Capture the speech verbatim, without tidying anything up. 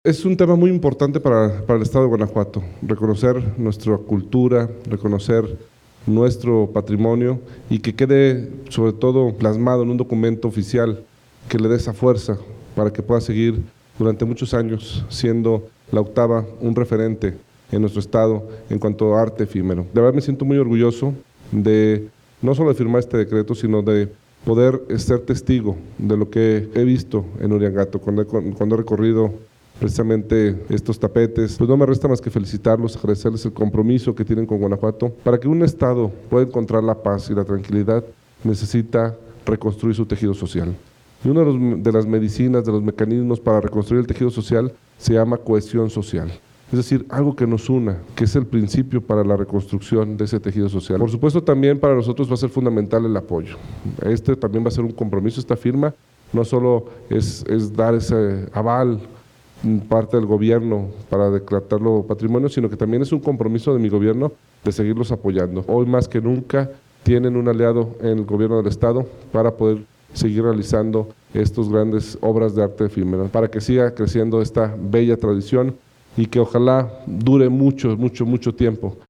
Es un tema muy importante para, para el Estado de Guanajuato, reconocer nuestra cultura, reconocer nuestro patrimonio y que quede sobre todo plasmado en un documento oficial que le dé esa fuerza para que pueda seguir durante muchos años siendo la octava un referente en nuestro estado en cuanto a arte efímero. De verdad me siento muy orgulloso de no solo de firmar este decreto, sino de poder ser testigo de lo que he visto en Uriangato cuando he, cuando he recorrido precisamente estos tapetes. Pues no me resta más que felicitarlos, agradecerles el compromiso que tienen con Guanajuato. Para que un estado pueda encontrar la paz y la tranquilidad, necesita reconstruir su tejido social. Y una de, los, de las medicinas, de los mecanismos para reconstruir el tejido social se llama cohesión social. Es decir, algo que nos una, que es el principio para la reconstrucción de ese tejido social. Por supuesto, también para nosotros va a ser fundamental el apoyo. Este también va a ser un compromiso, esta firma no solo es, es dar ese aval parte del gobierno para declararlo patrimonio, sino que también es un compromiso de mi gobierno de seguirlos apoyando. Hoy más que nunca tienen un aliado en el gobierno del estado para poder seguir realizando estas grandes obras de arte efímero, para que siga creciendo esta bella tradición y que ojalá dure mucho, mucho, mucho tiempo.